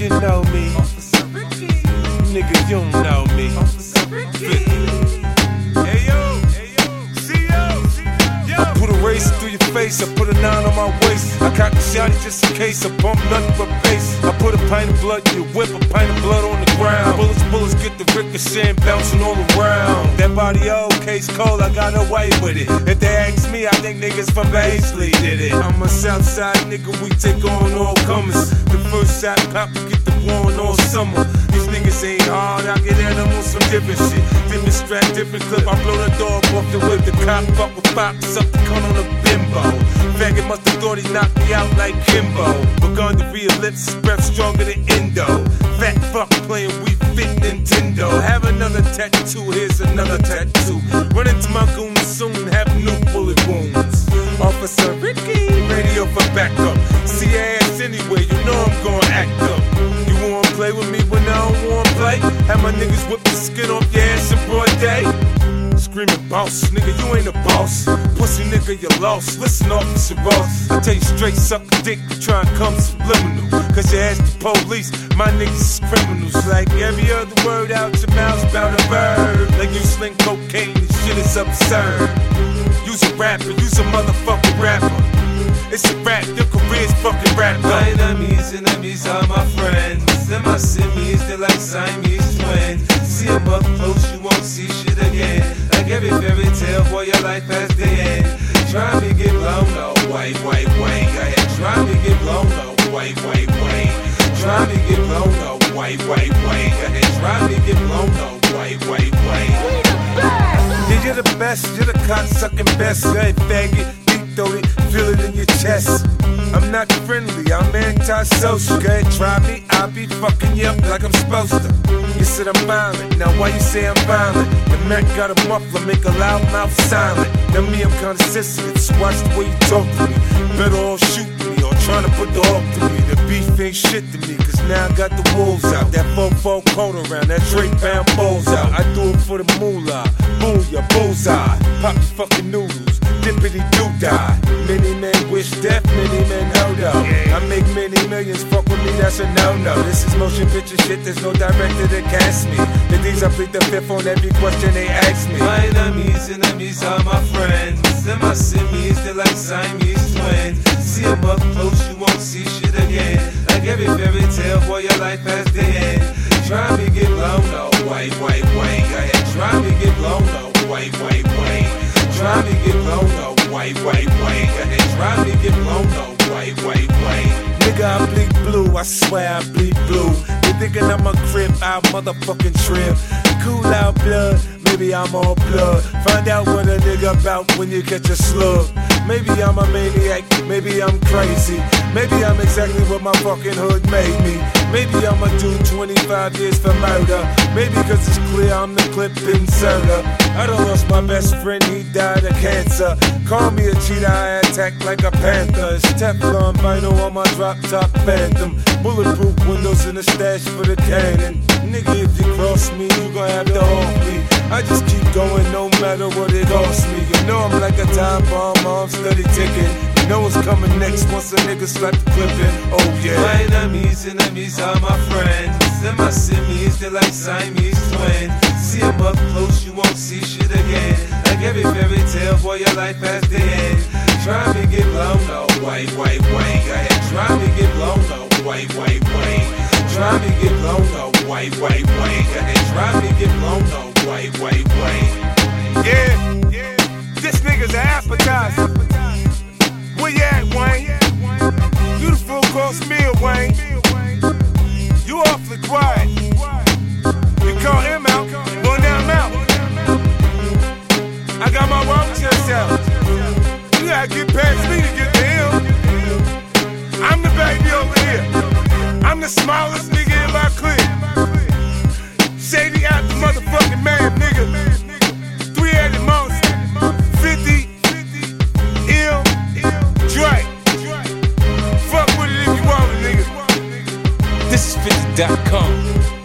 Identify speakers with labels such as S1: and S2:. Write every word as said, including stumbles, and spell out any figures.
S1: you know me. Nigga, you don't know me. Hey yo, hey yo, see yo, yo. I put a razor through your face, I put a nine on my waist. I cock the shotty just in case I bump nothing but bass. I put a pint of blood in your whip, a pint of blood on the ground. Bullets, bullets get the ricochet and bouncing all around. That body old, case cold, I got away with it. If they ask me, I think niggas from Paisley did it. I'm a Southside nigga, we take on all comers. The first shot pop, get the one all summer. These niggas ain't hard, I get at them on some different shit. Different strap, different clip, I blow the dog off the whip. The cop fuck with pops up the cunt on a bimbo. Faggot must have thought he knocked me out like Kimbo. Burgundy lips, breath stronger than Indo. Fat fuck playing We Fit Nintendo. Have another tattoo, here's another tattoo. Run into my goons soon, have new bullet wounds. Officer Ricky, radio for backup. See your ass anyway, you know I'm gonna act up. You wanna play with me when I don't wanna play? Have my niggas whip the skin off your ass in broad day? Screaming boss, nigga, you ain't a boss. Pussy nigga, you lost. Listen, Officer Ross, I tell you straight, suck a dick, you try and come subliminal. Cause you asked the police, my niggas is criminals. Like every other word out your mouth's about a bird. Like you sling cocaine, this shit is absurd. You's a rapper, you's a motherfucking rapper. It's a rap, your career's fucking rap.
S2: My enemies, enemies are my friends. Them my simians, they're like Siamese twins. See them up close, you won't see shit again. Like every fairy tale, boy, your life has the end. Try me get blown, no, white, white, white. Go ahead, try me get blown, no, white, white, white. Try me get blown, no, white, white, white. Go ahead, try me get blown, no, white, white, white.
S1: Yeah, you're the best, you're the cocksucking best. Hey, faggot, deep-throated, feel it in your chest. I'm not friendly, I'm anti-social. Go ahead, try me, I'll be fucking you up like I'm supposed to. You said I'm violent, now why you say I'm violent? The Mac got a muffler, make a loud mouth silent. Now me, I'm kinda sensitive, so watch the way you talk to me. Better off shooting me or trying to put the hawk to me. The beef ain't shit to me, cause now I got the wolves out. That four-four coat around, that Drake pound balls out. I do it for the moolah, booyah, bullseye. Pop the fucking noodles, dippity doo die. Many men wish death, many men hold up. I make many millions, fuck with me, that's a no-no. This is motion picture shit, there's no director to cast me. The D's I plead the fifth on every question they ask me.
S2: My enemies, enemies are my friends. Them my simians, they're like Siamese twins. See them up close, you won't see shit again. Like every fairy tale, boy, your life has the end. Try me get blown, no, white, white, white. Go ahead, try me get blown, no, white, white, white. Try me get blown, no, white, white, white. Go ahead, try me get blown, no, white, white, white.
S1: Nigga, I bleed blue, I swear I bleed blue. You thinking I'm a crib, I'll motherfucking trip. Cool out blood, maybe I'm all blood. Find out what a nigga about when you catch a slug. Maybe I'm a maniac, maybe I'm crazy. Maybe I'm exactly what my fucking hood made me. Maybe I'ma do twenty-five years for murder. Maybe cause it's clear I'm the clip inserter. I done lost my best friend, he died of cancer. Call me a cheetah, I attack like a panther. It's Teflon vinyl on my drop top Phantom. Bulletproof windows in the stash for the cannon. Nigga, if you cross me, you gon' have to hold me. I just keep going no matter what it costs me. You know I'm like a time bomb, I'm steady ticking. You know what's coming next once a nigga slap the clip in. Oh yeah.
S2: My enemies, enemies are my friends. Them my simians, they're like Siamese twins. See them up close, you won't see shit again. Like every fairy tale, boy, your life has the end. Try me get blown, no, white, white, white. Go ahead, try me get blown, no, white, white, white. Try me get blown, no, white, white, white. Go ahead, try me get blown, no, white, white, white.
S1: Yeah, yeah, this nigga's an appetizer. Where you at, Wayne? You the full course meal, Wayne. You awfully quiet. You call him out, going down out. I got my road chest out. You gotta get past me to get to him. I'm the baby over here. I'm the smallest nigga in my clique. Shady out the motherfucking man, nigga. Three-headed monster. fifty M Dre. Fuck with it if you want it, nigga.
S2: This is fifty dot com.